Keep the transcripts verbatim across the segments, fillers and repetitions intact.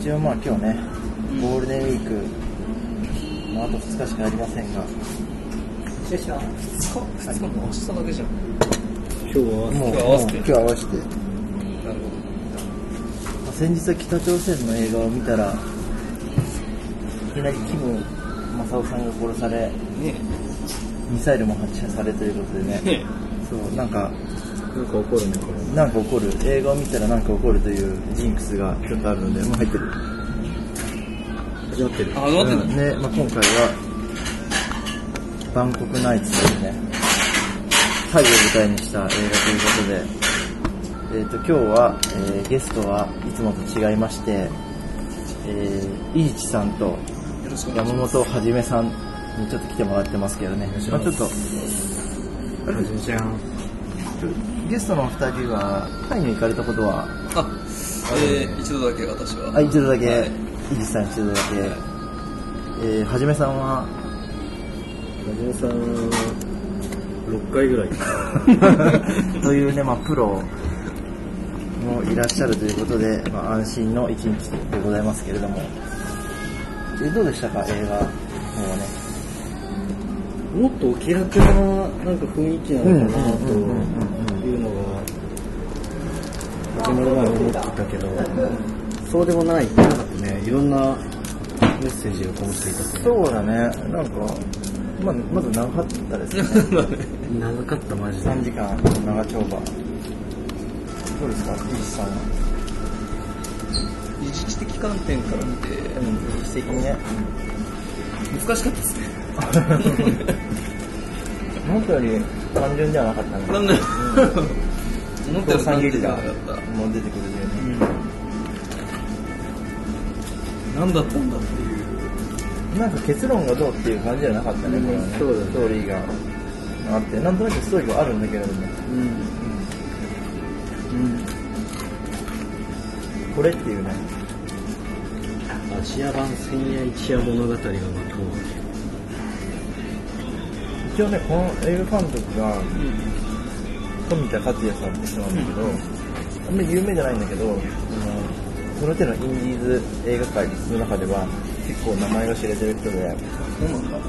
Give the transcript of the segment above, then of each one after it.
一応まあ今日ね、ゴールデンウィーク、まあ、あとふつかしかありませんが、 ふつかふつかの明日だけじゃん。 今日はもう今日合わせて今日合わせて、 なるほ先日は北朝鮮の映画を見たら、いきなりキム・マサオさんが殺され、 ど。ねミサイルも発射されということでね、 え。ねそうなんかなんか怒るねこれ。 なんか起こる、映画を見たらなんか起こるというジンクスがちょっとあるので、もう入ってる。 始まってる。 あ、待ってうんんだ。 ね、まあ、今回はバンコクナイツというね、タイを舞台にした映画ということで、えー、と今日は、えーゲストはいつもと違いまして、えー、イーチさんとよろしくお願い山します。 本はじめさんにちょっと来てもらってますけどね、まあ、ちょっとはじめちゃん。 ゲストのお二人はタイに行かれたことは、 あ、えー、一度だけ私は。 あ、一度だけ、 はいイーチさん一度だけ、えー、はじめさんははじめさんろっかいぐらい。 というね、まあ、プロもいらっしゃるということで、まあ、安心の一日でございますけれども、えどうでしたか、映画の方はね。 もっとお気楽ななんか雰囲気なのかなというのが始まる前に思ってたけど、そうでもない。なんかね、いろんなメッセージが込めていたと。 そうだね、なんか、まあ、まず長かったですね。 長かったマジで。 さんじかん、長丁場。どうですか、イーチさんは。 二次的観点から見て、 うん、一時的にね。 難しかったですね。 思ったより単純ではなかったね。 なんだよ。思ったより三劇が単純じゃなかった。 もう出てくるんだよね。 何だったんだっていう。 なんか結論がどうっていう感じじゃなかったね、 うんこれはね。 そうだねストーリーがあって、なんとなくストーリーはあるんだけれども、 うん。うん。 これっていうね、 アジア版千夜一夜物語が幕を開一応ね、この映画監督が富田克也さんって人なんだけど、あんまり有名じゃないんだけど、あのその手のインディーズ映画界の中では結構名前が知れてる人で、 そうなんだ。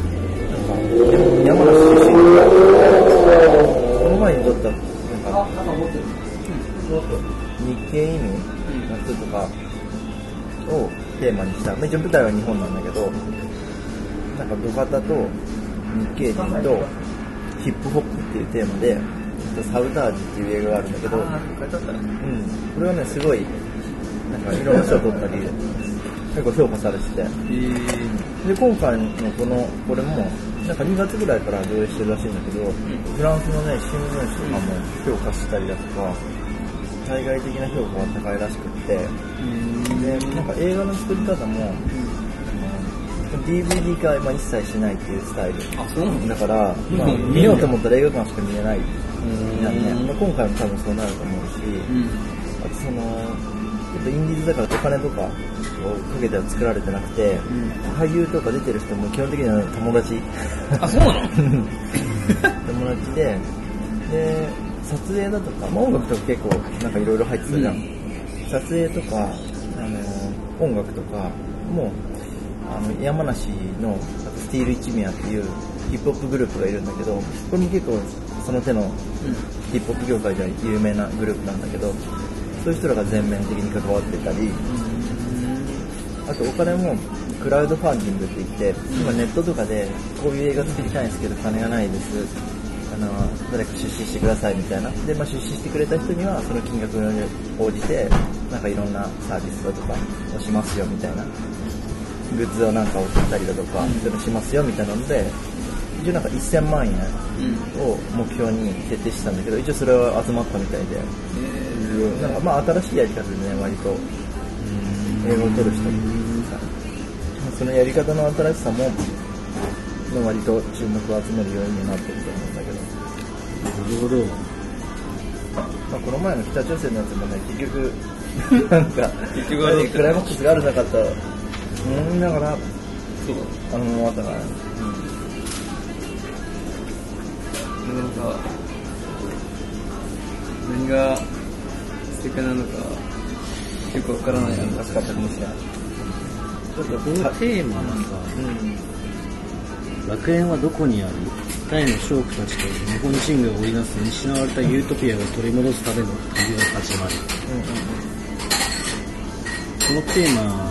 山梨出身で、この前に撮ったなんかなんか持ってる。 日系移民の人とかをテーマにした、まあ、一応舞台は日本なんだけど、なんか土方と日系人とヒップホップっていうテーマで、サウダージっていう映画があるんだけど、 あ、書いてあったね。 うん、これはねすごいなんかいろんな賞を取ったり結構評価されてて、 えー、 で今回のこのこれもなんかにがつぐらいから上映してるらしいんだけど、フランスのね新聞紙とかも評価したりだとか、海外的な評価が高いらしくって、でなんか映画の作り方も、ディーブイディー 化は一切しないっていうスタイル。 あ、そうなんだ。 だから、まあ、見ようと思ったら映画館しか見れない。なんね、まあ、今回も多分そうなると思うし、あとその、やっぱインディーズだからお金とかをかけては作られてなくて、俳優とか出てる人も基本的には友達。 あ、そうなの？ 友達で、で、撮影だとか、まあ、音楽とか結構なんかいろいろ入ってたじゃん。撮影とか、あの、音楽とかも、あの山梨のスティール一宮っていうヒップホップグループがいるんだけど、これも結構その手のヒップホップ業界では有名なグループなんだけど、そういう人らが全面的に関わってたり、あとお金もクラウドファンディングって言って、今ネットとかでこういう映画作りたいんですけど金がないです、あの誰か出資してくださいみたいなで、まあ、出資してくれた人にはその金額に応じてなんかいろんなサービスだとかをしますよみたいな、グッズをなんか送ったりだとか、そういうのしますよみたいなので、一応なんかせんまんえんを目標に設定してたんだけど、一応それは集まったみたいで、なんかまあ新しいやり方でね、割と映画を撮る人もさ、そのやり方の新しさも割と注目を集める要因になってると思うんだけど、 なるほど。 まあ、この前の北朝鮮のやつもね、結局なんか結局あれクライマックスがあるなかったらうんだからそうあのままだから、ね、 うん、なんか何が素敵なのかよくわからないな。 助かったかもしれない。 ちょっとこのテーマがさ、 うん、 楽園はどこにある？タイの娼婦たちと日本人が織りなす失われたユートピアを取り戻すための旅が始まる。このテーマ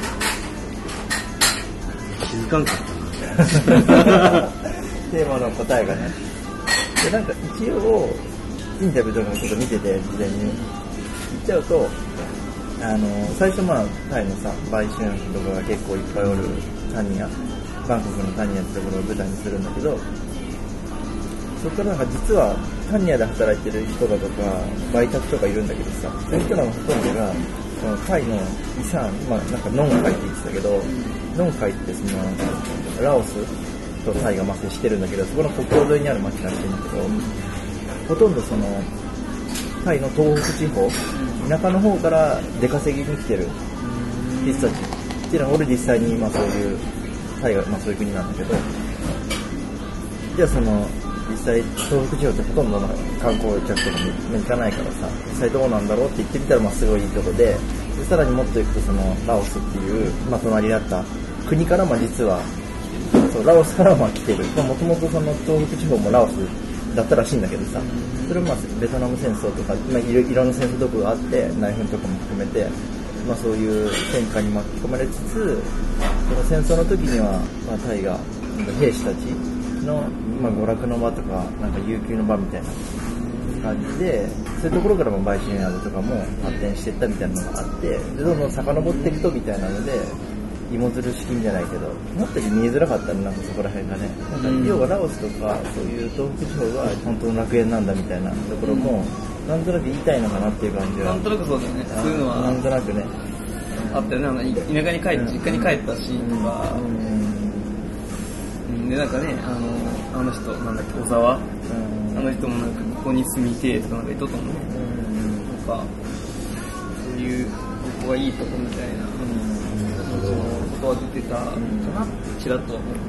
気づかんかったな。 テーマの答えがね。でなんか一応インタビューとかもちょっと見てて事前に言っちゃうと、あの最初まあタイのさ売春婦とかが結構いっぱいおるタニア、バンコクのタニアってところを舞台にするんだけど、そこからなんか実はタニアで働いてる人だとか売却とかいるんだけどさ、そういう人らのほとんどがそのタイの遺産、まあなんかノンカイって言ってたけど、ノンカイってそのラオスとタイがまあ接してるんだけど、そこの国境沿いにある町らしいんだけど、ほとんどそのタイの東北地方、田舎の方から出稼ぎに来てる人たちっていうのは俺実際に今そういうタイがまあそういう国なんだけど、じゃあその実際東北地方ってほとんどの観光客とかも行かないからさ、実際どうなんだろうって言ってみたらまあすごいいいとこで、でさらにもっと行くとそのラオスっていうまあ隣だった国からまあ実はそうラオスからまあ来てる、もともとその東北地方もラオスだったらしいんだけどさ、それはまあベトナム戦争とか、まあ、いろいろんな戦争とかがあって内紛とかも含めて、まあ、そういう戦火に巻き込まれつつ、その戦争の時には、まあ、タイが兵士たちの、まあ、娯楽の場とかなんか悠久の場みたいな感じで、そういうところからも売春宿とかも発展していったみたいなのがあって、でどんどん遡っていくとみたいなので芋づる式じゃないけど、もっと見えづらかったらなんかそこら辺がね、なんか要はラオスとかそういう東北地方が本当の楽園なんだみたいなところも、うん、なんとなく言いたいのかなっていう感じは。 なんとなくそうだよね。そういうのはなんとなくね。 あったよね。なんか田舎に帰って、実家に帰ったシーンとか、うん、でなんかね、あのあの人なんだっけ、小沢、うん、あの人もなんかここに住みてえとかなんか言っとったもんね。うん、なんかそういうここがいいとこみたいな。うんそのことは出てたかなってちらっと思う、うん、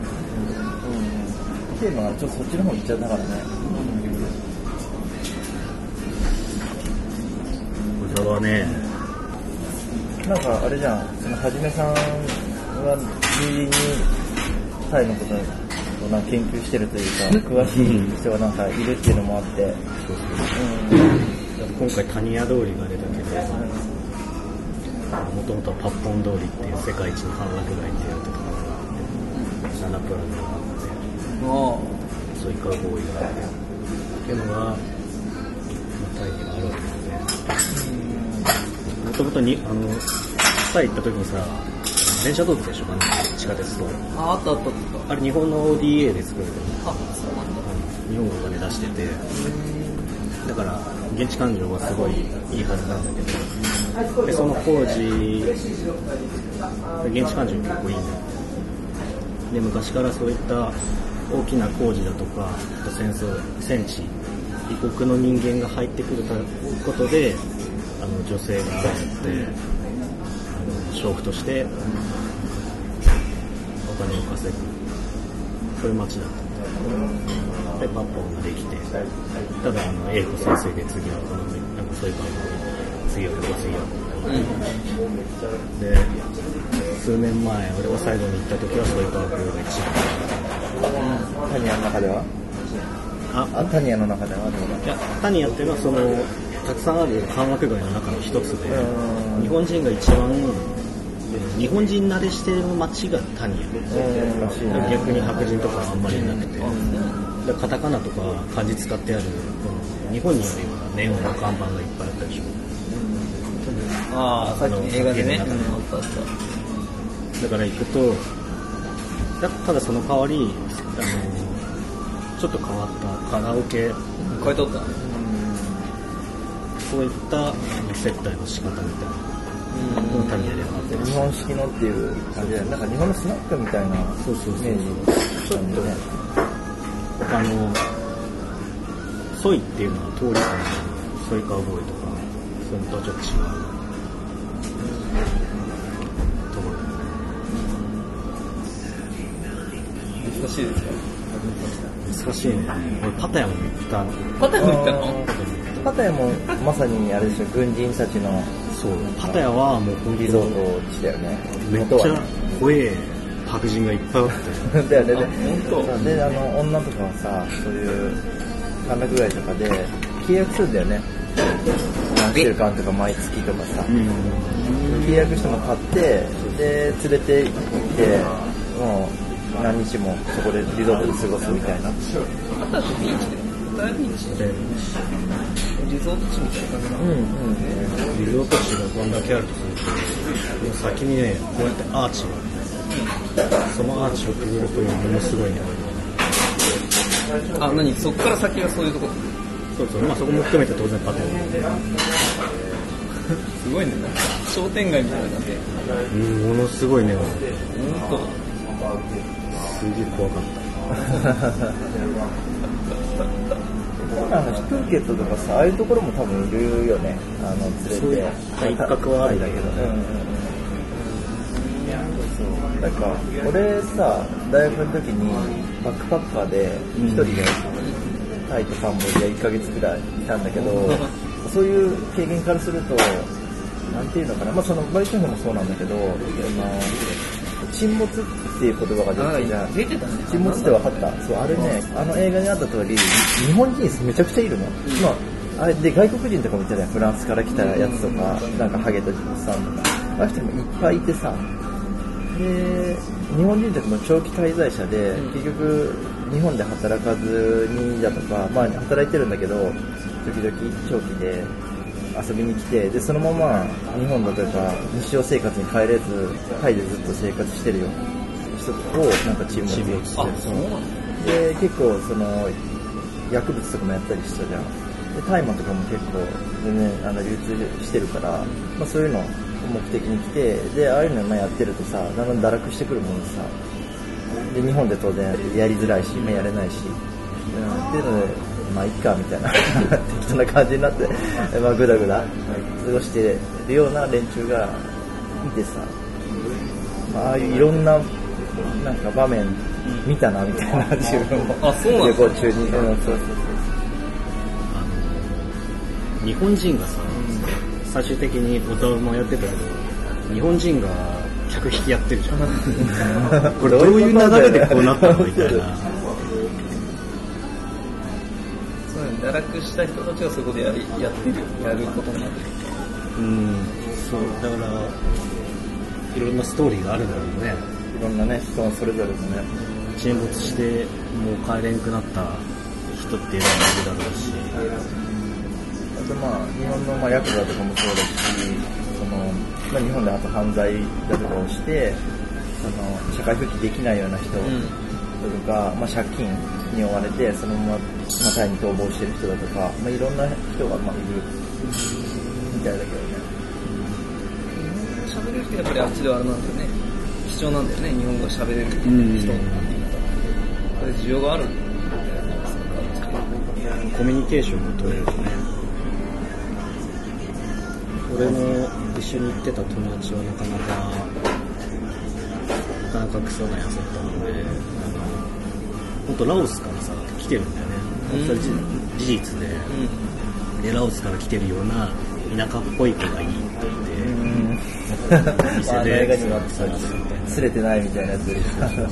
テーマがちょっとそっちの方に行っちゃったからね、 小沢ね、 なんかあれじゃん、そのはじめさんは友人にタイのことをなんか研究してるというか詳しい人がなんかいるっていうのもあって、そうそう、うん、 今回タニア通りが出たけど、もともとはパッポン通りっていう世界一の歓楽街っていうところがあって、ナナプラザがあって、そういうカウボーイがあってっていうのが、まあ、タイにはあるわけですね。もともとにあのタイ行った時にさ、電車通ってたでしょ、地下鉄と。 あ、あったあったあった。 あれ日本の オーディーエー で作られてる。 あ、そうなんだ。 日本がお金出してて、だから現地感情はすごいいいはずなんだけど、でその工事現地感情結構いいんだよ。で昔からそういった大きな工事だとか、あと戦争戦地異国の人間が入ってくることで、あの女性があってあの娼婦としてお金を稼ぐ、そういう街だった。でパッポンができて、ただあの英子先生で次はこのなんかそういう番組、次はここ次はここ、で数年前俺が最後に行った時はそういう番組が一番、 タニアの中ではああタニアの中ではどうだ。 いやタニアっていうのはそのたくさんある歓楽街の中の一つで、日本人が一番日本人慣れしてる街がタニア、逆に白人とかあんまりいなくて、でカタカナとか漢字使ってあるこの日本にあるようなネオンの看板がいっぱいあったでしょ。 ああ、さっきの映画でね、うん、あったあった。 だから行くと、だただその代わりあのちょっと変わったカラオケ、 変えとった、 そういった接待の仕方みたいな。うん、タニアではあって日本式のっていう感じで、なんか日本のスナックみたいなイメージ、 そうそうそう、ちょっとね、あのソイっていうのは通りかな、ソイカウボーイとかそういうのとはちょっと違うところだね。難しいですか？ 難しいね。俺パタヤも行った。 パタヤも行ったの？ パタヤもまさにあれでしょ、軍人たちのそう、パタヤはもう本当にリゾート地だよね。 めっちゃ怖え白人がいっぱいあってだよね。で、 本当で、あの、女とかはさ、そういう歓楽街とかで契約するんだよね。何週間とか毎月とかさ。契約しても買って、で、連れて行って、もう何日もそこでリゾートで過ごすみたいな。 パタヤってビーチでパタヤビーチでリゾート地みたいな感じなの。 うんうん。 リゾート地がこんだけあるとすると、もう先にね、こうやってアーチが、そのアーチをくぐるとものすごいね。 あ、何そっから先がそういうとこ。 そうそう、まあそこも含めて当然パタヤすごいね、なんか商店街みたいな感じで。 うん、ものすごいね。 ほんと。 すげえ怖かった。 なんかプーケットとかさ、ああいうところも多分いるよね。あの連れて。 体格はあるんだけどね。 うんうんうんそうなんか俺さ、大学の時にバックパッカーで一人でタイとカンボジアいっかげつくらいいたんだけど、そういう経験からすると、なんていうのかな、まあそのバイトもそうなんだけど、あの沈没っていう言葉が出てたじゃん。 出てたね。 沈没って分かった。そう、あれね、あの映画にあった通り、日本人めちゃくちゃいるの。まああれで外国人とかもいたじゃん。フランスから来たやつとか、なんかハゲたおじさんとか、ああいう人もいっぱいいてさ。で、日本人たちも長期滞在者で、うん、結局日本で働かずにだとか、まあ働いてるんだけど、時々長期で遊びに来て、でそのまま日本だとか日常生活に帰れず、タイでずっと生活してるよ人をなんかチームでして、で結構その薬物とかもやったりしたじゃん。で大麻とかも結構全然あの流通してるから、まあそういうの目的に来て、でああいうのやってるとさ、だんだん堕落してくるものさ、で日本で当然やりづらいし、まあ、やれないし、うん、っていうのでまあいっかみたいな適当な感じになって、まあグダグダ過ごしてるような連中がいてさ、まあ、ああいういろんななんか場面見たなみたいな自分もあ、そうなん旅行中に、うん、そうそうそう。 あの日本人がさ、最終的に小沢もやってたけど、日本人が客引きやってるじゃん。これどういう流れでこうなったのみたいな。 そう堕落した人たちがそこでやりやってるやることになる。 うん、そうだからいろんなストーリーがあるんだろうね。 いろんなね人それぞれのね。 沈没してもう帰れんくなった人っていうのもいるだろうし。 まあ、日本のまあヤクザとかもそうだし、そのまあ、日本であと犯罪だとかをしてその社会復帰できないような人とか、うん、まあ、借金に追われてそのまま、まあ、タイに逃亡してる人だとか、まあ、いろんな人がまあいるみたいだけどね。 喋れる人やっぱりあっちではあれなんだよね、貴重なんだよね、日本語が喋れる人っていうのが、それ需要があるんだよね。 コミュニケーションも取れるよね。俺も一緒に行ってた友達はなかなかなかなかクソなやつだったので、本当ラオスからさ来てるんだよね。それ事実で、うん、でラオスから来てるような田舎っぽい子がいいって言って、うん、店で映画にはすれてないみたいなやつで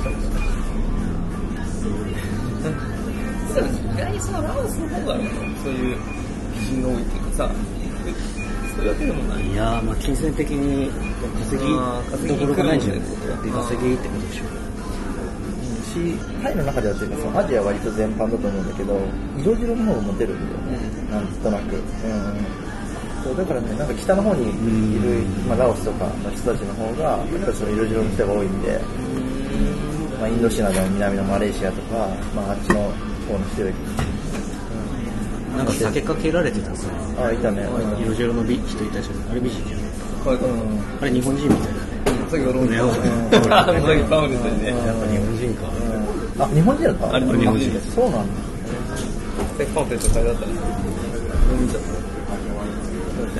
意外にそのラオスの方がそういう美人が多いっていうかさ、そういうわけでもない。 いやー、まあ金銭的に稼ぎどころがないんじゃないですか。で稼ぎってことでしょう。 し、タイの中ではというかそのアジアは割と全般だと思うんだけど、色白の方がモテるんだよね、うん、なんとなく、うん、そうだからね、なんか北の方にいる、まあ、ラオスとかの人たちの方がやっぱりその色白の人が多いんで、まあ、インドシナの南のマレーシアとか、まあ、あっちの方の人よりなんか避けかけられてたさ、 あ、いたね、 色白の人いたじゃん、あれ美人じゃん、 うん、 あれ日本人みたいだね。 さっき俺もね、さっきパウルでね、 やっぱ日本人か。 あ、日本人だった？ あれ日本人です。 そうなんだ。 さっきパンフレット書いてあったんですよ。見ちゃった。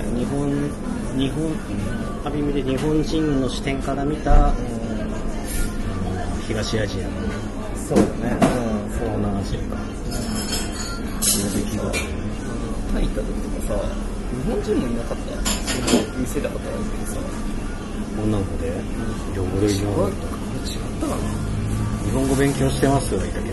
日本日本ある意味で日本人の視点から見た、うん、東アジアのそうだね。うん、 東南アジアか。 出来事。タイ行った時とかさ、日本人もいなかった。 店で働いてさ、 女の子で両方で違ったかな、 日本語勉強してますとか言ったけど、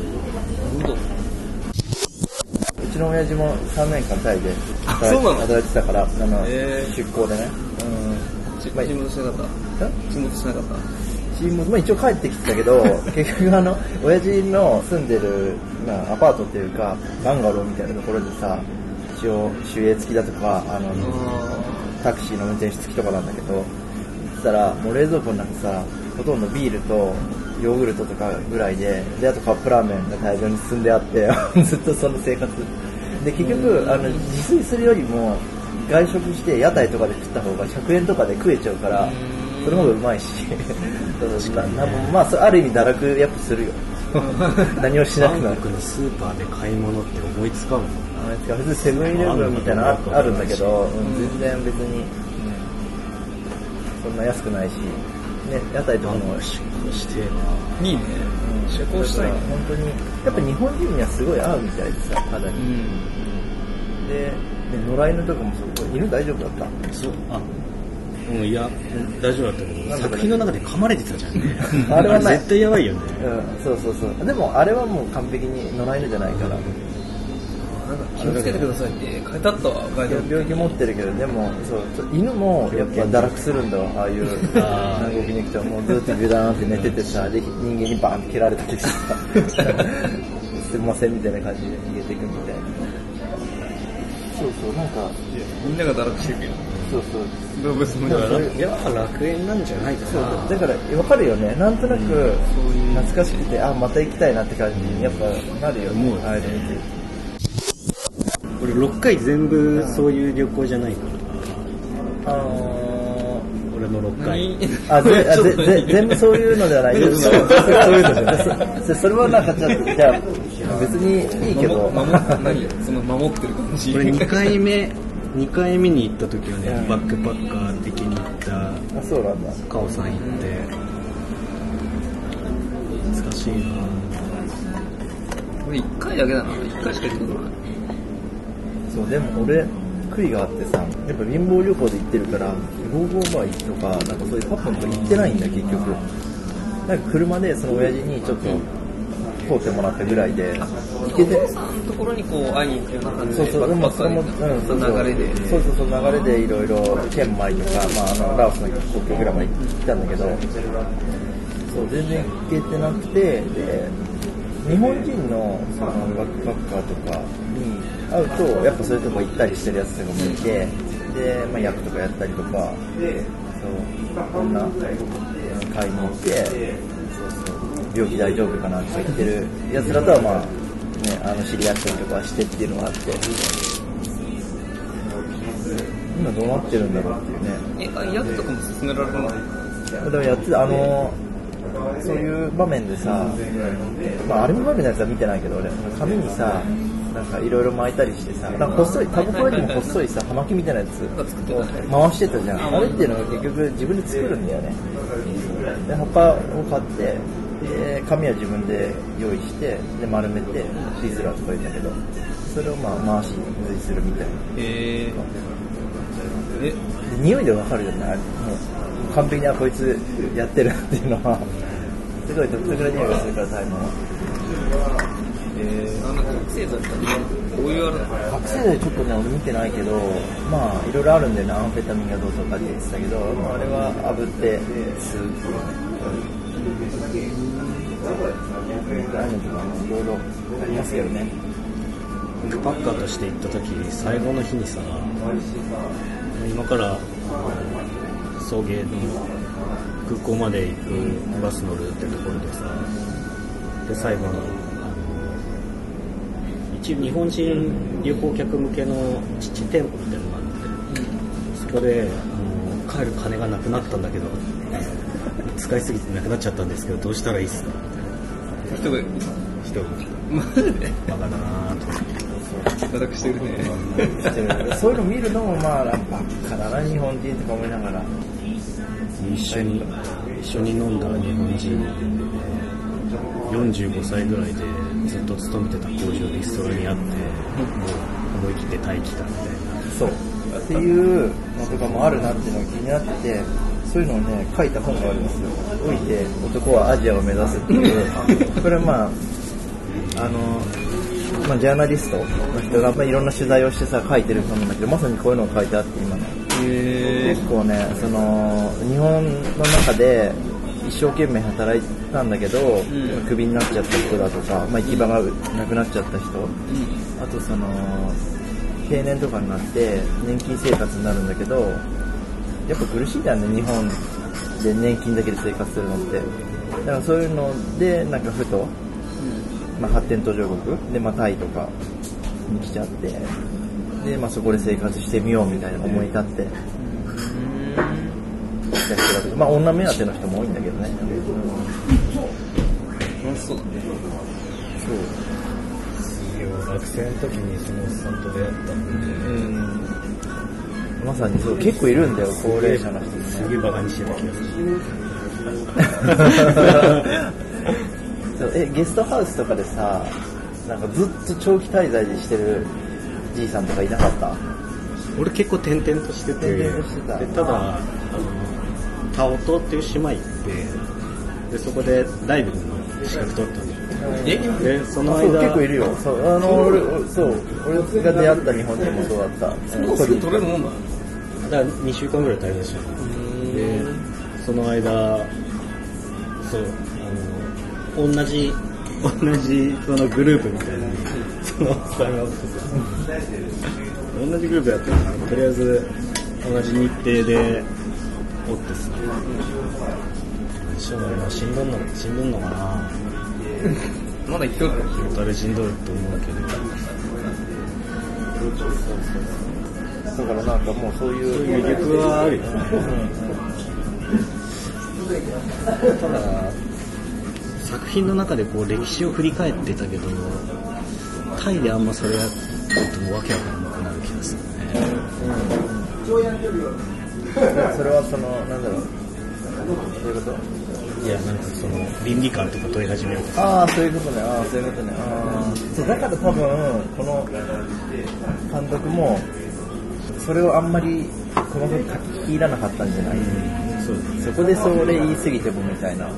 うちの親父もさんねんかんタイであそうなの働いてたから、あの、 へー出向でね。うん。 チームとしなかったチームとしなかったチーム、まあ、一応帰ってきてたけど、結局あの、親父の住んでる、まあ、アパートっていうか、バンガローみたいなところでさ、一応、守衛付きだとか、あの、タクシーの運転手付きとかなんだけど、行ったら、もう冷蔵庫の中さ、ほとんどビールと、ヨーグルトとかぐらいで、で、あとカップラーメンが大量に積んであって、ずっとその生活。で、結局、あの、自炊するよりも、外食して屋台とかで食った方がひゃくえんとかで食えちゃうから、その方がうまいし、ななまあ、ある意味堕落やっぱするよ。何をしなくなる。 韓国のスーパーで買い物って思いつかんの？ 普通セブンイレブンみたいなの あ, あるんだけど、うん、全然別に、うん、そんな安くないし、ね、屋台とかも出向していいね、 うん、 出向したいね。 本当にやっぱ日本人にはすごい合うみたいでさ、肌に、うん、で、で野良犬とかもすごい、犬大丈夫だった？ そう、あ、うん、いや大丈夫だったけど、作品の中で噛まれてたじゃんね。 あれはない。 絶対やばいよね。 うん、そうそうそう。でもあれはもう完璧に野良犬じゃないから。 なんか気をつけてくださいって書いてあったわ、ガイド。 病気持ってるけど、でもそう犬もやっぱ堕落するんだわ、ああいう南国に行くと、もうずっとビュダーンって寝ててさ、で人間にバーンって蹴られた時さ、すいませんみたいな感じで逃げていくみたいな。そうそう、なんかみんなが堕落してるけど。 そうそう。 動物もだからやっぱ楽園なんじゃないかな。 そうだからわかるよね。なんとなく懐かしくて、あまた行きたいなって感じにやっぱなるよね。 思う。 あれ見て。 俺ろっかい全部そういう旅行じゃないから。 あのー、俺のろっかい。 あ、ぜあぜぜ全部そういうのではないです。そういうのじゃない。それはなんかちょっとじゃあ別にいいけど。 守何その守ってる感じ。 これにかいめ。にかいめに行った時はね、うん、バックパッカー的に行ったあ、そうなんだ。 カオさん行って、懐かしいな。 俺いっかいだけだな。いっかいしか行ったことない。 そうでも俺悔いがあってさ、やっぱ貧乏旅行で行ってるからゴーゴーバーとかなんかそういうパップンとか行ってないんだ結局。なんか車でその親父にちょっと通ってもらったぐらいで行けて、お父さんのところにこう会いに行くような感じで、 そうそう、でもそれも、うん、そうそう流れで、 そうそうそう流れでいろいろ県米とか、まああのラオスの国境ぐらいまで行ったんだけど、そう全然行けてなくて、で日本人のそのバックパッカーとかに会うとやっぱそういうとこ行ったりしてるやつとかもいて、でまあ役とかやったりとか、そうこんな買いに行って。病気大丈夫かなって言ってるやつらとはまあね、あの知り合ったりとかしてっていうのがあって、今どうなってるんだろうっていうね。 え、あ役とかも勧められるの？ だからやってあのそういう場面でさ、まあアルミバメのやつは見てないけど俺紙にさなんかいろいろ巻いたりしてさ、なんか細いタバコよりも細いさ葉巻みたいなやつを回してたじゃん。あれっていうのは結局自分で作るんだよね。で葉っぱを買ってで紙は自分で用意してで丸めてリズラーとか言うんだけど、それをまあ回し縫いするみたいな。 へえ。で匂いでわかるよね。もう完璧にはこいつやってるっていうのはすごい独特な匂いがするから大麻は。 えー、あの覚醒剤ってどういうあれなの？ 覚醒剤ちょっとね俺見てないけど、まあいろいろあるんだよね。アンフェタミンがどうとかって言ってたけど、まあ、あれは炙って吸うっていうね。いろいろありますけどね。 バックパッカーとして行った時最後の日にさ、今から送迎の空港まで行くバス乗るってところでさ、で最後に一応日本人旅行客向けのちっちゃい店舗みたいなのがあって、そこであの帰る金がなくなったんだけど使いすぎてなくなっちゃったんですけどどうしたらいいっすかみたいな。 人がいる人がマジでバカだなぁと思って。 堕落してるね。 そういうの見るのもまあバカだな日本人とか思いながら。 一緒に一緒に飲んだ日本人よんじゅうごさいぐらいでずっと勤めてた工場でリストラにあって、もう思い切って待機したみたいな。 そう。 っていうのとかもあるなっていうのが気になってて、そういうのをね書いた本があるんですよ。おいて男はアジアを目指すっていうこれはまああのまあジャーナリストの人がいろんな取材をしてさ書いてる本なんだけど、まさにこういうのが書いてあって今の結構ねその日本の中で一生懸命働いたんだけど、うん、クビになっちゃった人だとか、まあ、行き場がなくなっちゃった人、うん、あとその定年とかになって年金生活になるんだけどやっぱ苦しいんだよね日本で年金だけで生活するのって。だからそういうのでなんかふと、うんまあ、発展途上国で、まあ、タイとかに来ちゃってで、まあ、そこで生活してみようみたいな思い立って、うん、まあ女目当ての人も多いんだけどね。 うん、そうだね。 そう学生の時にそのおっさんと出会ったんで、うんまさにそう結構いるんだよ高齢者の人、ね、 すげえバカにしてた気がするそうえゲストハウスとかでさなんかずっと長期滞在してるじいさんとかいなかった？ 俺結構転々としてて転々としてた。 でただあのタオトっていう島行ってでそこでライブの資格取ったんだよ。 えでその間結構いるよ。そうあの俺そう俺が出会った日本人もそうだった。 そのすぐ取れるもんだ。 だからにしゅうかんぐらい滞在したの。でその間そうあの同じ同じそのグループみたいなそのおっさんがおってさ同じグループやってるのとりあえず同じ日程でおってさしょうがないな死んどんの死んどんのかなまだ生きとる誰死んどると思うけどだからなんかもうそういう魅力はあるよね、うん、ただ作品の中でこう歴史を振り返ってたけどタイであんまそれやるとわけわからなくなる気がするね、 うん、それはそのなんだろうそういうこといやなんかその倫理観とか問い始めるとああそういうことねああそういうことねあそうだから多分この監督もそれをあんまり細かく書き切らなかったんじゃない、うん、そうですね、そこでそれ言い過ぎてもみたいなあの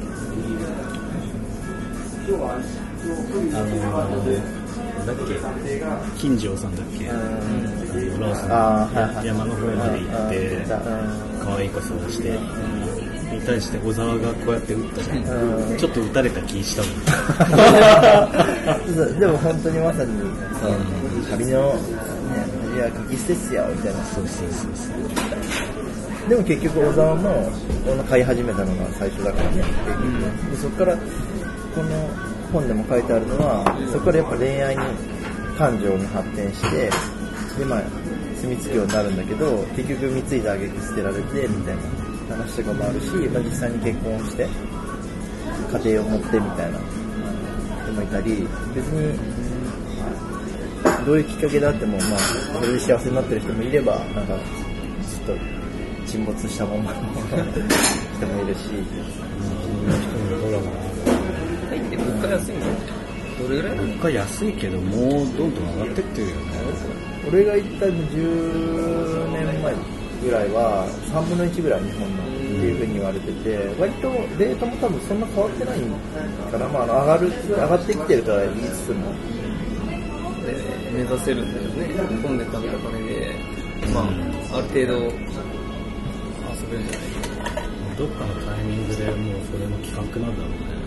ー、だっけ金城さんだっけ、うん、ロースの山の方まで行って可愛い子探してに対して小沢がこうやって打ったじゃん、うん、ちょっと打たれた気したもんでも本当にまさに旅のいや書き捨てっすよみたいなそうそうそうそうでも結局小沢も買い始めたのが最初だからね、うん、でそこからこの本でも書いてあるのはそこからやっぱ恋愛に感情に発展してでまあ住み着くようになるんだけど結局貢いだ挙句捨てられてみたいな話とかもあるし、まあ、実際に結婚して家庭を持ってみたいな人もいたり別にどういうきっかけであっても、まあ、それで幸せになってる人もいればなんかちょっと沈没したままの人もいるし、 うん、ドラマ入って物価安いんだよね。どれぐらい？ 物価安いけどもうどんどん上がってってるよね。 俺が行ったじゅうねんまえぐらいはさんぶんのいちぐらい日本のっていう風に言われてて割とレートも多分そんな変わってないから、まあ、上がる上がってきてるとは言いつつも目指せるんだよね。日本で食べた金で、まあ、ある程度遊べるんじゃないかな。 どっかのタイミングでもうそれの企画なんだろうね。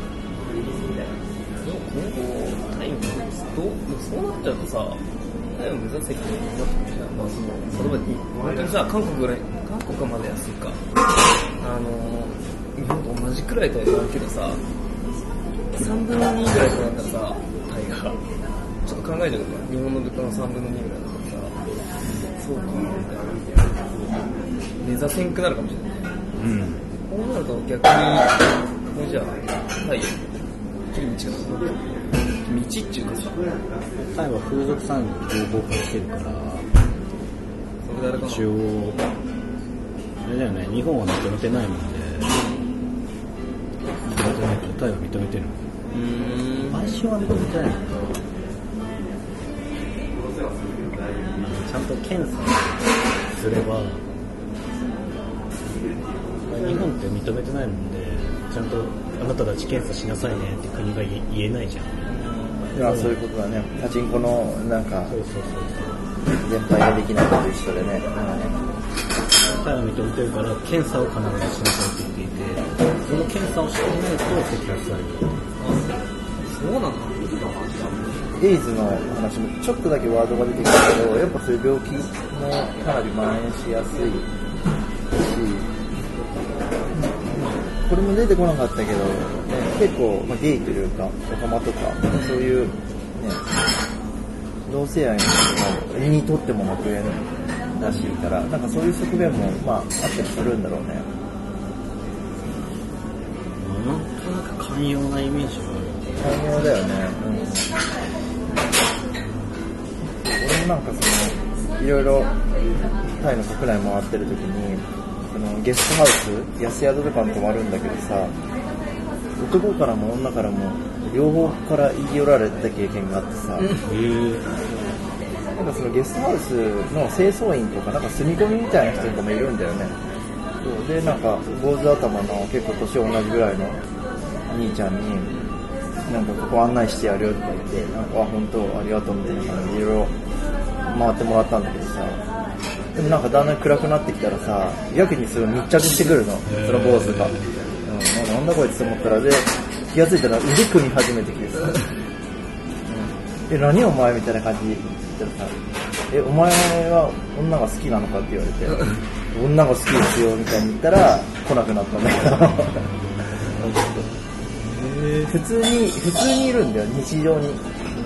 でも今後タイムどうそうなっちゃうとさ、タイム目指せってなってくるじゃん。まあそのそれは本当にさ韓国ぐらい韓国まで安いか。あの日本と同じくらいとは言わんけどさ、さんぶんのにぐらいとなったらさ、タイが。ちょっと考えてるから日本の物価のさんぶんのにぐらいだからさそうかみたいな目指せんくなるかもしれない、うん、こうなると逆にもうじゃあタイへ切り道がなくなる道っていうかさタイは風俗産業合法化してるからそれであれかな一応あれだよね日本は認めてないもんで認めてないけどタイは認めてるうーん買収は認めてないんだちゃんと検査すれば、日本って認めてないもんで、ちゃんとあなたたち検査しなさいねって国が言えないじゃん。 いや、そういうことだね。パチンコのなんかそうそうそうそう。 全体ができないことと一緒でね。 だから認めてるから検査を必ずしなさいって言っていて、その検査をしていないと摘発される。 そうなの？ エイズの話もちょっとだけワードが出てくるけど、やっぱそういう病気もかなり蔓延しやすいし、これも出てこなかったけど、ね、結構、まあ、ゲイというかオカマとかそういう、ね、同性愛の人がにとっても悪縁らしいから、なんかそういう側面も、まあ、あったりするんだろうね。 なんとなく寛容なイメージがある。 寛容だよね。うん、俺もなんかそのいろいろタイの国内回ってる時に、そのゲストハウス、安宿とかに泊まるんだけどさ、男からも女からも両方から言い寄られた経験があってさ、なんかそのゲストハウスの清掃員とかなんか住み込みみたいな人とかもいるんだよね。そうで、なんか坊主頭の結構年同じぐらいの兄ちゃんになんかここ案内してやるよとか言って、なんかあ本当ありがとうみたいな感じでいろいろ回ってもらったんだけどさ、でもなんかだんだん暗くなってきたらさ、やけにすごい密着してくるの、その坊主が、うん、なんだこいつと思ったら、で気がついたら腕組み始めてきてさ、うん、え何お前みたいな感じで言ったらさ、えお前は女が好きなのかって言われて女が好きですよみたいに言ったら来なくなったんだけど普通に普通にいるんだよ、日常に。うん、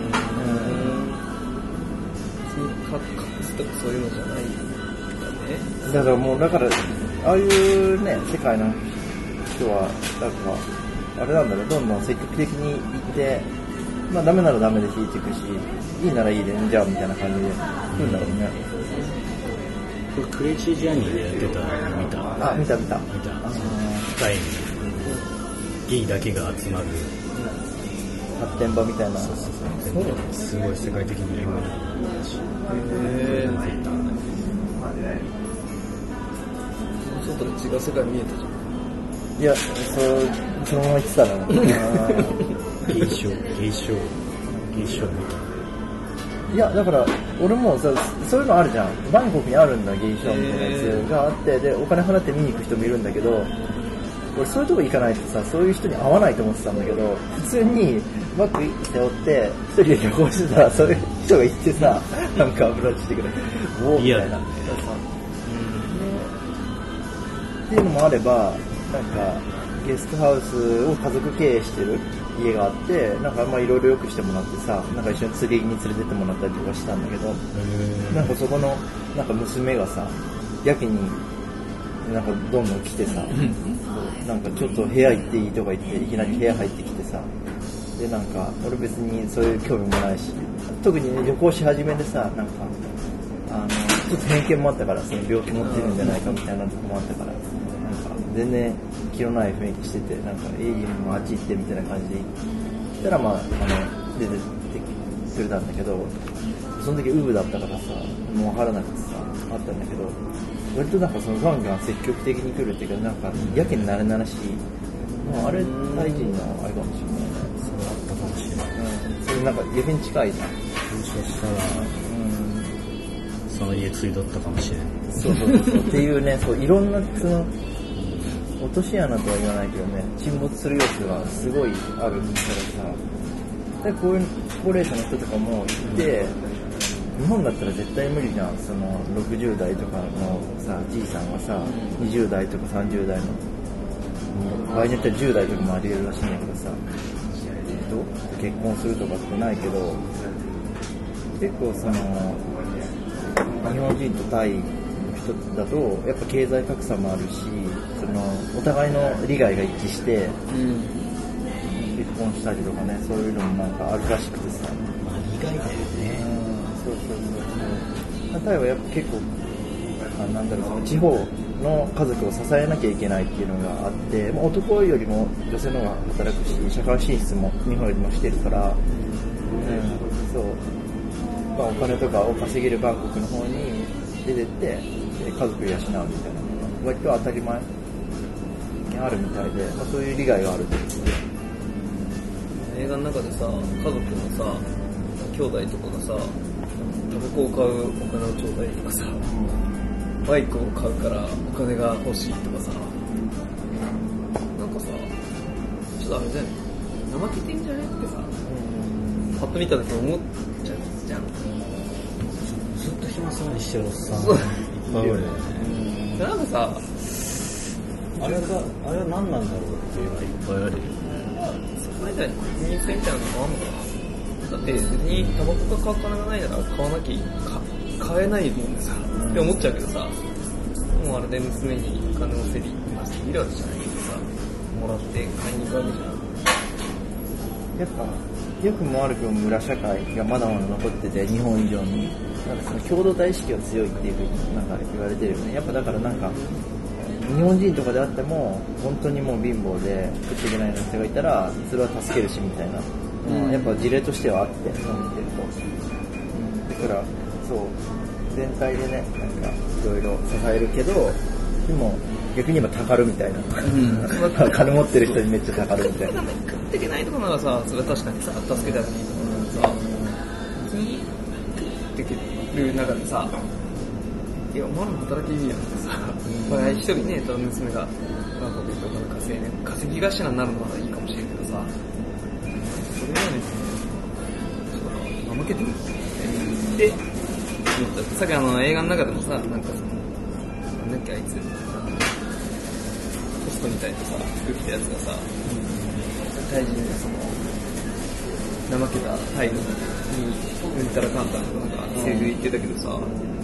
隠すとかそういうのじゃないんだね。 だからもうだからああいうね世界の人はなんかあれなんだろう、どんどん積極的に行って、まあダメならダメで引いていくし、いいならいいでじゃあみたいな感じで来るんだろうね。 これクレイジージャーニーでやってたの見た？ あ、見た見た。 見た。タイにゲイだけが集まる発展場みたいな。 そうそうそう。すごい世界的に有名な話。 へー。そうだったら違う世界見えたじゃん。 いや、そうそのまま言ってたな。 ゲイショー、ゲイショー、ゲイショーみたいな。 いやだから俺もさ、そういうのあるじゃん。バンコクにあるんだ、ゲイショーみたいなやつがあって、でお金払って見に行く人もいるんだけど、俺そういうとこ行かないとさ、そういう人に会わないと思ってたんだけど、普通にバッグ背負って一人で旅行してたら、そういう人が行ってさ、なんかアプローチしてくれる、おーみたいな、っていうのもあれば、なんかゲストハウスを家族経営してる家があって、なんかまあいろいろよくしてもらってさ、なんか一緒に釣りに連れてってもらったりとかしたんだけど、なんかそこのなんか娘がさ、やけになんかどんどん来てさ、なんかちょっと部屋行っていいとか言っていきなり部屋入ってきてさ、でなんか俺別にそういう興味もないし、特に、ね、旅行し始めでさ、なんかあのちょっと偏見もあったから、その病気持ってるんじゃないかみたいなとこもあったから、なんか全然気のない雰囲気してて、なんかエイリアンもあっち行ってみたいな感じで行ったら、まああの出てくれたんだけど、その時ウブだったからさ、もう分からなくてさ、あったんだけど、割となんかそのガンガン積極的に来るっていうか、なんかやけになれならしい、もうあれタイ人のあれかもしれないね。 そうだったかもしれない。 うん、それなんかやけに近いじゃん。 もしかしたら、うん、その家継いどったかもしれない。 そうそうそうっていうね、そういろんなその落とし穴とは言わないけどね、沈没する要素がすごいあるからさ、でこういう高齢者の人とかもいて、日本だったら絶対無理じゃん。そのろくじゅう代とかのさ、じいさんがさ、にじゅう代とかさんじゅう代の、場合によってはじゅう代とかもあり得るらしいんだけどさ、結婚するとかってないけど、結構その日本人とタイの人だとやっぱ経済格差もあるし、そのお互いの利害が一致して結婚したりとかね、そういうのもなんかあるらしくてさ、 まあ利害だよね。 そうそうそうそう。タイはやっぱ結構あなんだろう、その地方の家族を支えなきゃいけないっていうのがあって、まあ、男よりも女性の方が働くし、社会進出も日本よりもしてるから、うん、そう、まあ、お金とかを稼げるバンコクの方に出てって、で家族養うみたいなのが割と当たり前にあるみたいで、まあ、そういう利害があるってことで、 映画の中でさ、家族のさ、兄弟とかがさ、タバコを買うお金をちょうだいとかさ、バイクを買うからお金が欲しいとかさ、なんかさ、ちょっとあれだよね、怠けてんじゃねってさ、パッと見た時思っちゃうじゃん。 ずっと暇そうにしてるおっさんいっぱいいるよね。 なんかさ、 あれが、あれは何なんだろうっていうのがいっぱいあるよね。 そこみたいに国民性みたいなのがあんのかな。だって別にタバコが買う金がないなら買わなきゃか買えないもんでさ、って思っちゃうけどさ、もうあれで娘に金をせり出しているわけじゃないけどさ、もらって買いに行くわけじゃん。 やっぱ良くも悪くも村社会がまだまだ残ってて、日本以上になんかその共同体意識が強いっていうふうになんか言われてるよね。やっぱだからなんか日本人とかであっても本当にもう貧乏で食っていけないような人がいたらそれは助けるしみたいな、うん、やっぱ事例としてはあって飲んでると、うん、だからそう全体でねなんかいろいろ支えるけど、でも逆に今たかるみたいな、うん、金持ってる人にめっちゃたかるみたいな。 食っていけないとこならさ、それは確かにさ助けたらいいと思うけどさ、に食っていける中でさ、いやお前らも働きいいやんってさ、まあ一人ね、娘が韓国とかの稼いね、稼ぎ頭になるのはいいかもしれんけどさ、それはね、ちょっと怠けてるって思った。さっきあの映画の中でもさ、なんかそのなんだっけあいつ、ポストみたいなさ服着たやつがさ、タイ人のその怠けたタイにうんたらかんたらとかなんかセリフ言ってたけどさ。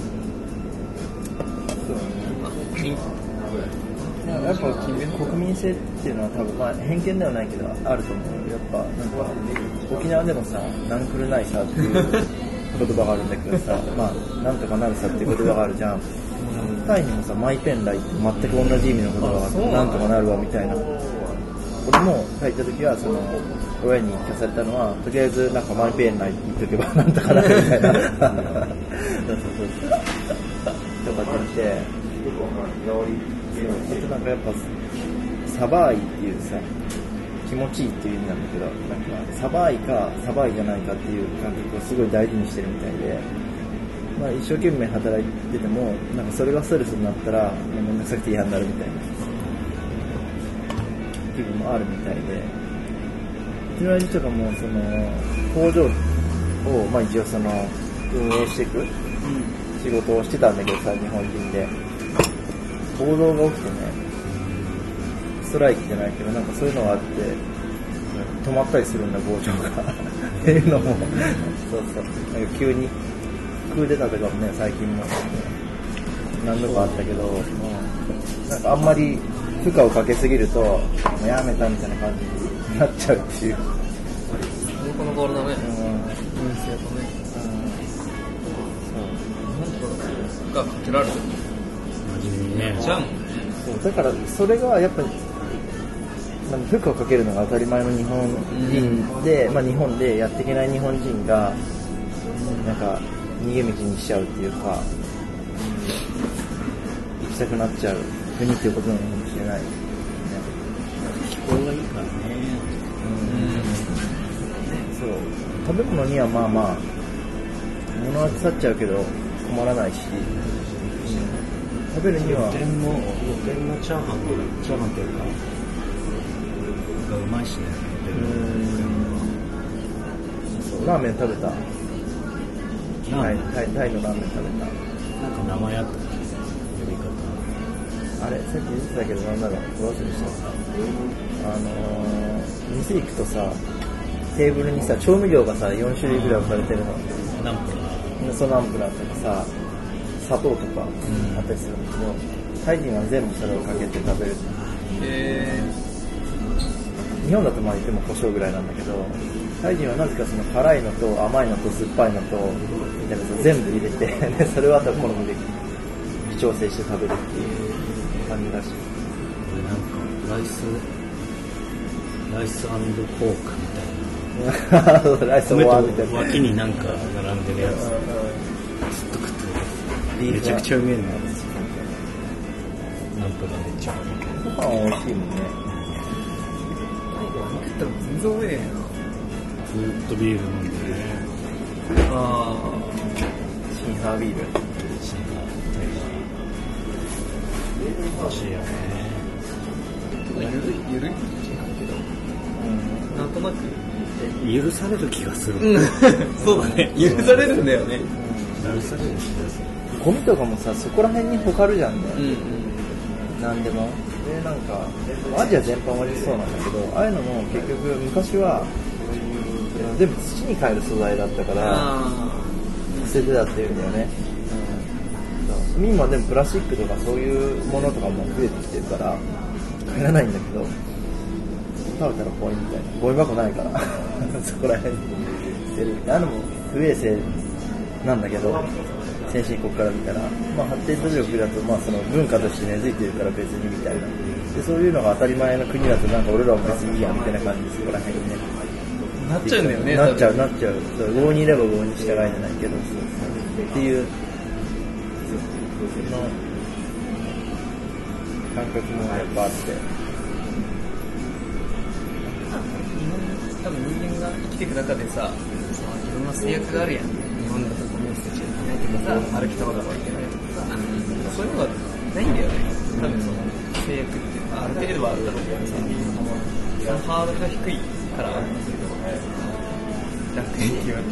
やっぱ国民性っていうのは多分、まあ、偏見ではないけどあると思う。やっぱなんか沖縄でもさ、なんくるないさっていう言葉があるんだけどさ、まあなんとかなるさっていう言葉があるじゃん。タイにもさ、マイペンライって全く同じ意味の言葉があって、なんとかなるわみたいな。俺も帰った時はその親に聞かされたのは、とりあえずなんかマイペンライって言っとけばなんとかなるみたいな。そうそうそう。とかって言って。あとなんかやっぱサバーイっていうさ、気持ちいいっていう意味なんだけど、なんかサバーイかサバーイじゃないかっていう感覚をすごい大事にしてるみたいで、まあ、一生懸命働いててもなんかそれがストレスになったらもうめんどくさくて嫌になるみたいな気分もあるみたいで、うちの親父とかもその工場を、まあ、一応その運営していく仕事をしてたんだけどさ、日本人で暴動が起きてね、ストライキじゃないけどなんかそういうのがあって止まったりするんだ工場がっていうのもそうそう、なんか急にクーデターとかもね最近も何度かあったけど、なんかあんまり負荷をかけすぎるともうやめたみたいな感じになっちゃうっていう。 なかなかあれだね、運勢とね、そうがかけられるね、 じゃん。 そうだからそれがやっぱり負荷をかけるのが当たり前の日本人で、うん、まあ、日本でやっていけない日本人がなんか逃げ道にしちゃうっていうか、行きたくなっちゃう国っていうことなのかもしれないですね。 気候がいいからね。 うん、そう食べ物にはまあまあ物は腐っちゃうけど困らないし、食べるには露天の露天のチャーハンチャーハンっていうかがうまいしね。 そうラーメン食べた。はい、タイ、タイのラーメン食べた。 なんか名前あった呼び方。 あれさっき言ってたけどなんだろう、どう忘れした。あのー、店行くとさ、テーブルにさ調味料がさよん種類ぐらい置かれてるの。 ナンプラー、 そのナンプラーとかさ。砂糖とかあったりするんだけど、うん、タイ人は全部それをかけて食べる。 へー。日本だとまあ言っても胡椒ぐらいなんだけど、タイ人はなぜかその辛いのと甘いのと酸っぱいのとみたいなのを全部入れてでそれをあと好みで微調整して食べるっていう感じだし、 なんかライスライス&コークみたいなライス&ワーみたいな脇になんか並んでるやつずっと食ってる。めちゃくちゃうめえな。 なんとかめっちゃご飯は美味しいもんね。 肉食ったら全然多いねんな。 ずっとビール飲んでね。 あシンハービール。 シンガー美味しいよね。 あ。ゆるい、ゆるいって言うけど、 うん。 なんとなく。 許される気がする。 うん、そうだね。許されるんだよね。 許される気がする。 ゴミとかもさ、そこら辺にほかるじゃんね。 うんうん。 なんでも。で、なんか、アジア全般はそうなんだけど、ああいうのも結局昔は、全部土に帰る素材だったから、捨ててたっていうんだよね。うん、今でもプラスチックとかそういうものとかも増えてきてるから、帰らないんだけど、食べたら怖いみたいな。ゴミ箱ないから、そこら辺に捨てる。あのも不衛生なんだけど、先進国から見たら、まあ、発展途上国だと、まあ、その文化として根付いてるから別にみたいな。で、そういうのが当たり前の国だと、なんか俺らも別にいいやみたいな感じで、そこら辺にね。 なっちゃうんだよね。 なっちゃう、なっちゃう。そう、郷にいれば郷に従いじゃないけど、そうそうっていう、その感覚もやっぱあって。 多分人間が生きていく中でさ、いろんな制約があるやん。日本だとゴミを捨てちゃいけないとかさ、歩きタバコがいけないとかさ、そういうのがないんだよね。多分その制約ってある程度はあるだろうけどさ、そのハードルが低いから楽天的は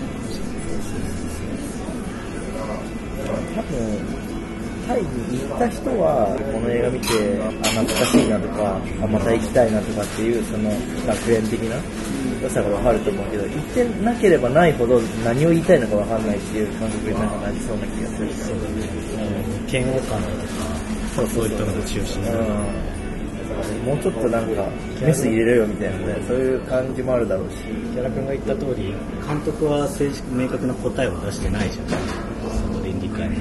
多分タイに行った人はこの映画見て、あ、懐かしいなとか、あ、また行きたいなとかっていうその学園的な良さが分かると思うけど、行ってなければないほど何を言いたいのか分かんないっていう感覚になんかなりそうな気がする。 そうだね。嫌悪感とか、そういったのが中心になる。 もうちょっとなんかメス入れろよみたいなね、そういう感じもあるだろうし、 キャラ君が言った通り、監督は正式明確な答えを出してないじゃん。その倫理観に。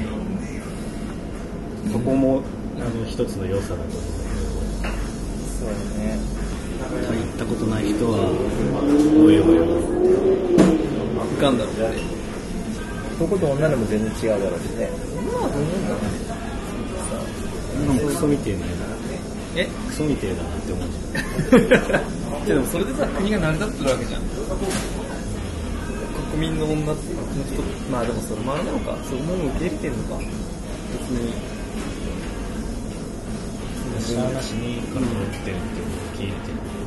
そこもあの一つの良さだと思う。 そうだね。 行ったことない人はおいおい浮かんだろうね。 男と女でも全然違うだろうしね。 まあどうなんだろうね。 クソみてえなえクソみてえだなって思うじゃん。 でもそれでさ、国が成り立ってるわけじゃん。国民の女の人、まあでもそれもあれなのか、そう思うの受け入れてんのか。別にしゃーなしにから持ってるっていうのを聞いてる。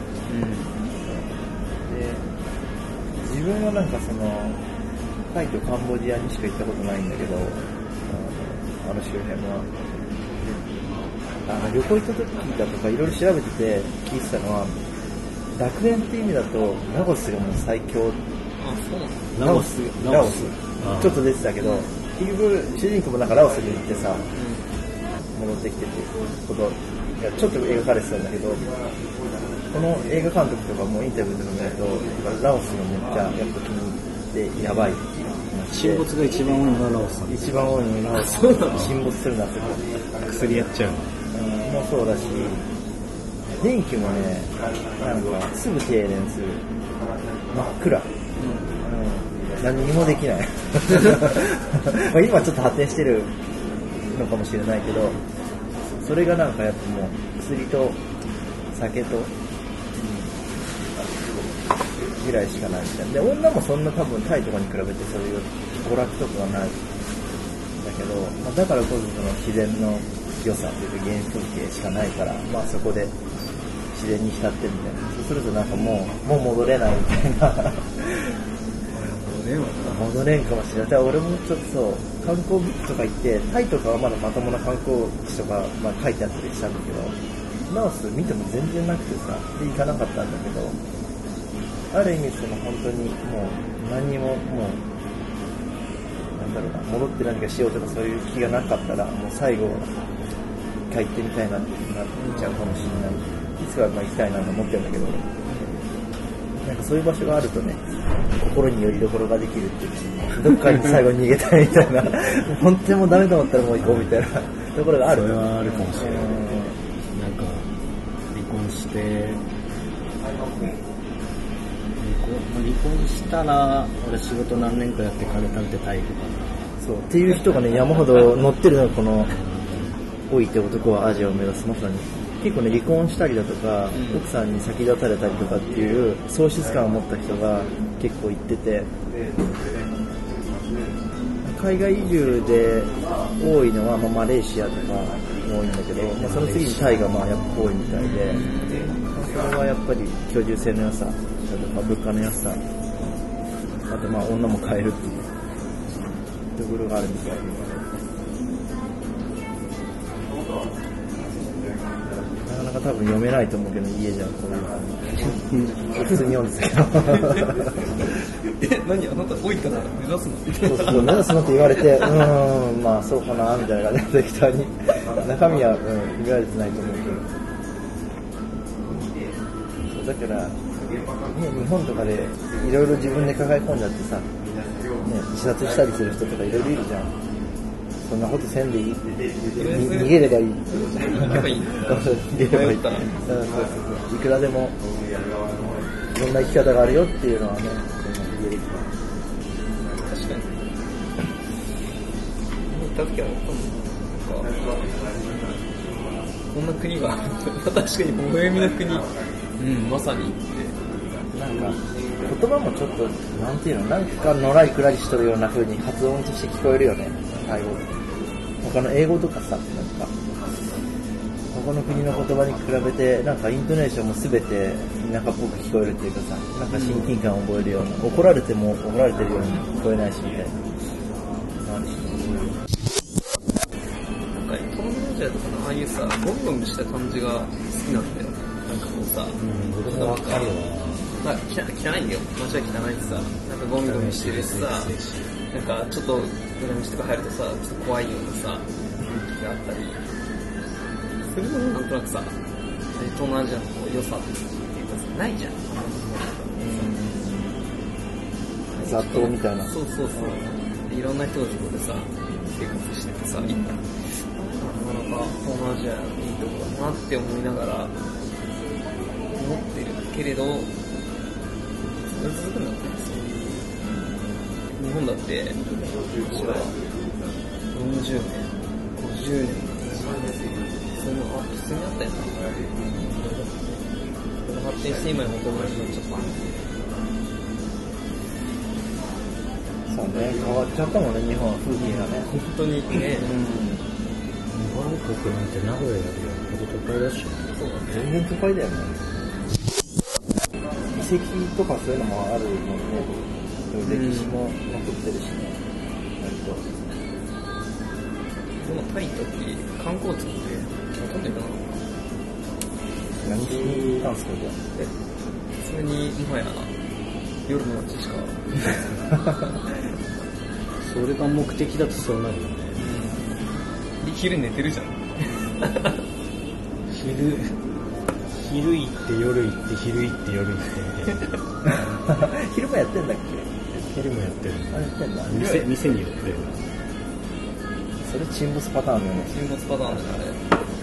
うん。で、自分はなんかそのタイとカンボジアにしか行ったことないんだけど、あの周辺は。あの旅行行った時だとかいろいろ調べてて聞いてたのは、楽園っていう意味だとラオスがもう最強。 あ、そうなの？ ラオス、ラオス。ちょっと出てたけど、結局主人公もなんかラオスに行ってさ、戻ってきてっていうこと、いやちょっと描かれてたんだけど、この映画監督とかもインタビューとか見ると、ラオスがめっちゃやっぱ気に入ってやばいっていう沈没が一番多いのがラオスなんです。 一番多いのがラオス。沈没するなって薬やっちゃうの。 もうそうだし、電気もね、なんかすぐ停電する。真っ暗。うん、何にもできない。まあ今ちょっと発展してるのかもしれないけど、それがなんかやっぱもう薬と酒と、うん、ぐらいしかないみたいな。で、女もそんな多分タイとかに比べてそういう娯楽とかはないんだけど、まあ、だからこそその自然の良さというか原風景しかないから、まあそこで自然に浸ってみたいな。そうするとなんかもう、もう戻れないみたいな。戻れんかもしれない。だから俺もちょっとそう観光ビッグとか行って、タイとかはまだまともな観光地とか、まあ、書いてあったりしたんだけど、ラオス見ても全然なくてさ、で行かなかったんだけど、ある意味その本当にもう何にももうなんだろうな、戻って何かしようとかそういう気がなかったら、もう最後一回行ってみたいなってなっちゃうかもしれない。いつかまあ行きたいなと思ってるんだけど、なんかそういう場所があるとね、心によりどころができるっていうし、どっかに最後に逃げたいみたいな、本当にもうダメと思ったらもう行こうみたいなところがある。 それはあるかもしれない。なんか離婚して離婚したら俺仕事何年かやって金貯めてタイ行くかな。 そうっていう人がね山ほど乗ってるのこの老いて男はアジアを目指す。まさに結構ね、離婚したりだとか、うん、奥さんに先立たれたりとかっていう喪失感を持った人が結構行ってて、海外移住で多いのは、まあ、マレーシアとか多いんだけど、まあ、その次にタイがまあやっぱ多いみたいで、まあ、それはやっぱり居住性の良さだとか物価の安さ、あとまあ女も買えるっていうところがあるみたいで、なかなか多分読めないと思うけど、家じゃこういう普通に読んでたけどえ、何あなた老いたら目指すの？ そうそう、目指すのって言われて、うーん、まあそうかなみたいな感じで適当に中身は、うん、言われてないと思うけど、だから、ね、日本とかでいろいろ自分で抱え込んじゃってさ、ね、自殺したりする人とかいろいろいるじゃん。そんなことせんでいい、逃げればいい。逃げればいい。逃げればいい。そうそうそう。いくらでもいろんな生き方があるよっていうのはね、言える。 確かに。行った時はこんな国が確かに微笑みの国、うん、まさにってなんか言葉もちょっとなんていうの、なんかのらりくらりしとるような風に発音として聞こえるよね。タイ語。他の英語とかさ、なんか他の国の言葉に比べてなんかイントネーションも全て田舎っぽく聞こえるっていうかさ、なんか親近感を覚えるような、怒られても怒られてるように聞こえないしみたいな。なんか東南アジアとかのああいうさ、ゴミゴミした感じが好きなんだよ。なんかこうさ、うん、 僕もわかるわ。 まあ、汚いんだよ。街は汚いしさ、なんかゴミゴミしてるしさ、なんかちょっと裏道とか入るとさ、ちょっと怖いようなさ、雰囲気があったりするのもなんとなくさ、東南アジアのこう良さっていうかさ、ないじゃん。 雑踏みたいな。 そうそうそう。いろんな人がそこでさ、生活しててさ、なかなか東南アジアいいとこだなって思いながら思ってるけれど、それ続くんだったんですよ。日本だって私はよんじゅうねん、ごじゅうねんそのあ普通にあったよね。それ発展して今や元々になっちゃった。 そうね、変わっちゃったもんね、日本は風景がね。 本当にね。 バンコクなんて名古屋よりはほど都会だし、 そうだね、全然都会だよね。遺跡とかそういうのもあるもんね。歴史も残ってるしね。割と。 でもタイとき観光地ってほとんど行かなかった。 何しに行ったんすかじゃあ。 え、普通にもはや夜の街しか。 それが目的だとそうなるよね。 昼寝てるじゃん。 昼昼行って夜行って昼行って夜行って昼もやってんだっけ？ 昼もやってる。 あれやってんだ。 店店によってる。 それ沈没パターンだよね。 沈没パターンだねあれ。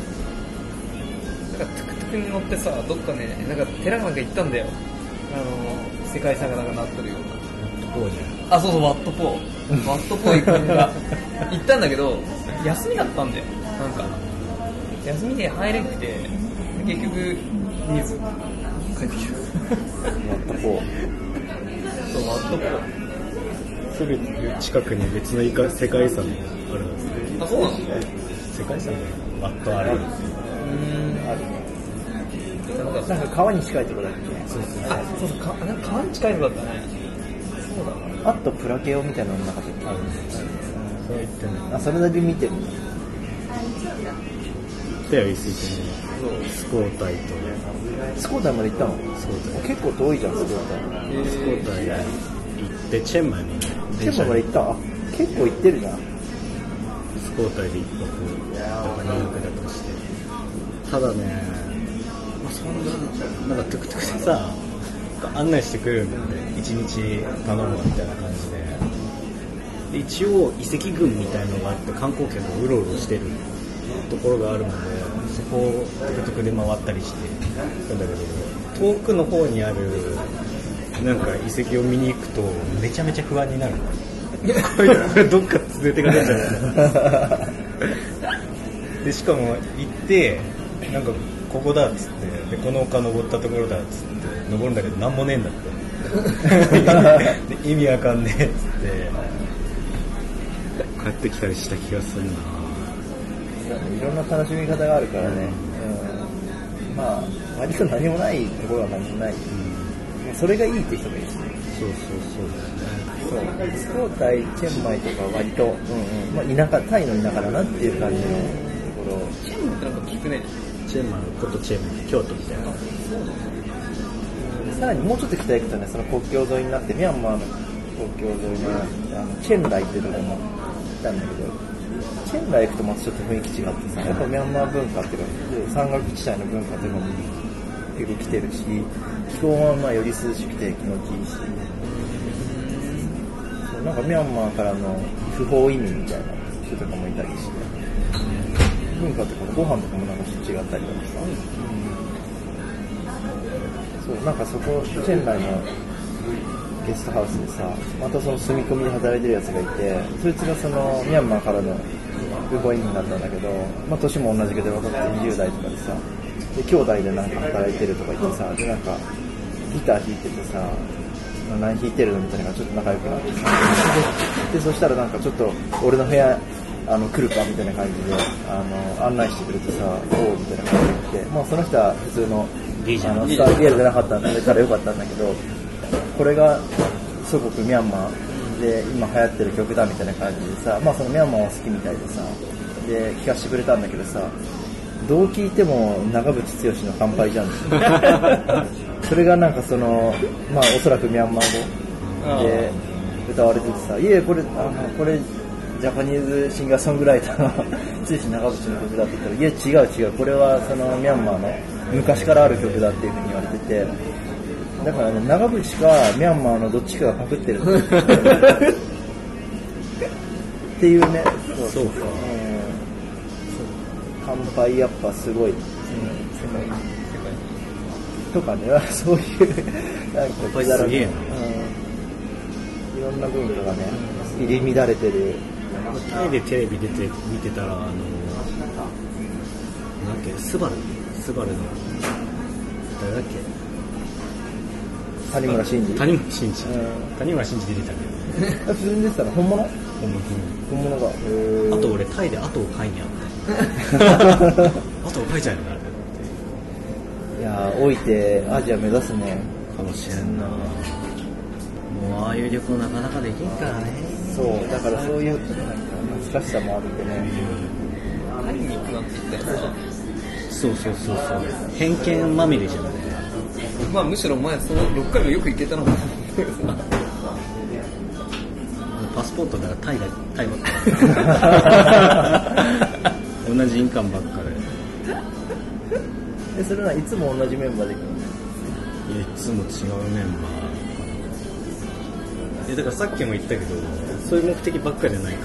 なんかトゥクトゥクに乗ってさ、どっかね、なんか寺なんか行ったんだよ。あの世界遺産がなんかなってるような。 ワットポーじゃん。 あ、そうそう、ワットポー。ワットポー行くんだ。行ったんだけど、休みだったんだよ。なんか休みで入れなくて、結局見ず帰ってきた。 ワットポー。 そう、ワットポー。 すぐ近くに別の世界遺産があるんですね。 あ、そうなの？ 世界遺産がワットある。うーん、 あるね。なんか川に近いところだっけ？ そうそう。あ、そうそう、かなんか川に近いとこだったね。そうだな。 あとプラケオみたいなのの中であるんですよ。 そう言ってね。 あ、それだけ見てる。 手を言い過ぎてね。スコータイと。 スコータイまで行ったの？ スコータイ。 結構遠いじゃん、スコータイ。 スコータイ行ってチェンマイまで。 チェンマイまで行った？あ、結構行ってるじゃん。 スコータイで一泊とかにはくだとして。ただね、まあ、そんな、なんかトゥクトゥクでさ、案内してくれるんだよね。一日頼むみたいな感じで。で一応遺跡群みたいのがあって観光客がうろうろしてるところがあるので、そこをトゥクトゥクで回ったりしてるんだけど、遠くの方にあるなんか遺跡を見に行くとめちゃめちゃ不安になる。これどっか連れてかれちゃう。 でしかも行ってなんかここだっつってでこの丘登ったところだっつって登るんだけど何もねえんだってで意味わかんねえっつって帰ってきたりした気がするな。 いろんな楽しみ方があるからね、うん、まあ割と何もないところは何もない、うん、それがいいって人もいるしね。 そうそうそうだよね。 そう、スコータイ、チェンマイとか割と、うんうんまあ、田舎、タイの田舎だなっていう感じのところ。 チェンマイってなんか聞くね。 チェンマイのことチェンマイ、京都みたいな。 さらにもうちょっと北へ行くとね、その国境沿いになって、ミャンマーの国境沿いのあのチェンライっていうところも行ったんだけど、チェンライ行くとまたちょっと雰囲気違ってさ、やっぱミャンマー文化っていうか、山岳地帯の文化っていうのも結構来てるし、気候はまあより涼しくて気持ちいいし、そうなんかミャンマーからの不法移民みたいな人とかもいたりして、文化とかもご飯とかもなんか違ったりとかさ、うん、そうなんかそこチェンライのゲストハウスでさ、またその住み込みで働いてるやつがいて、そいつがそのミャンマーからの不法移民だったんだけど、まあ年も同じけど若くてにじゅう代とかでさ、で兄弟でなんか働いてるとか言ってさ、でなんかギター弾いててさ、何弾いてるのみたいなのがちょっと仲良くなってさ、で, でそしたらなんかちょっと俺の部屋あの来るかみたいな感じであの案内してくれてさ、おうみたいな感じで来て、まあその人は普通のあのスターゲールじゃなかったんでから良かったんだけど、これが祖国ミャンマーで今流行ってる曲だみたいな感じでさ、まあそのミャンマーは好きみたいでさ、で聴かせてくれたんだけどさ、どう聴いても長渕剛の乾杯じゃんそれがなんかそのまあおそらくミャンマー語で歌われててさ、いえこれあのこれジャパニーズシンガーソングライターの剛長渕の曲だって言ったら、いや違う違うこれはそのミャンマーの昔からある曲だっていうふうに言われてて、だからね長渕かミャンマーのどっちかがパクってるっていうね。そうそうか、 乾杯やっぱすごい、うん、世界とかねそういうなんかすげえな、 うん、いろんな文化がね入り乱れてる。 タイでテレビ出て見てたらあのなんだっけスバルスバルの誰だっけ谷村新司谷村新司、 うん、 谷村新司出てたけど普通に出てたの本物本物本物がへあと俺タイで後を書いにあった後を書いちゃうよな。 いやー老いてアジア目指すね。 かもしれんな。もうああいう旅行なかなかできんからね。 そうだからそういうなんか懐かしさもあるんでね。 タイに行くなんて言ったらそうそうそうそう偏見まみれじゃんね。 まあむしろ前そのろっかいもよく行けたのもパスポートならタイだタイばっかり同じ印鑑ばっかでそれはいつも同じメンバーで行くの？ りいつも違うメンバー。いやだからさっきも言ったけどそういう目的ばっかりじゃないから、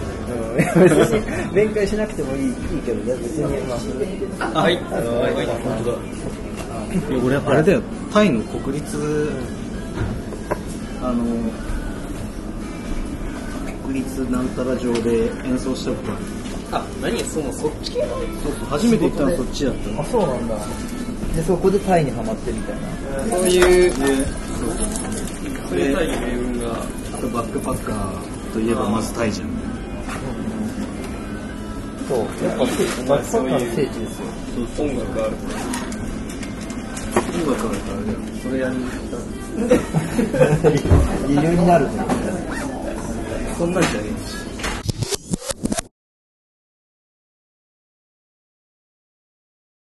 うん、別に弁解しなくてもいい、いいけどね、別にまああはいあの、 はい、 本当だ。いや俺あれだよ、タイの国立あの国立なんたら上で演奏したことある。 あ、何そのそっち系のそうそう初めて行ったのそっちだったの。 あ、そうなんだ。でそこでタイにハマってみたいな。 そういうでそういうタイの命運があとバックパッカーといえばまずタイじゃん。 そう、やっぱバックパッカーの聖地ですよ。 音楽がある音楽あるからあれだよ、それやりに行った。 理由になるね。 そんなんじゃねえし。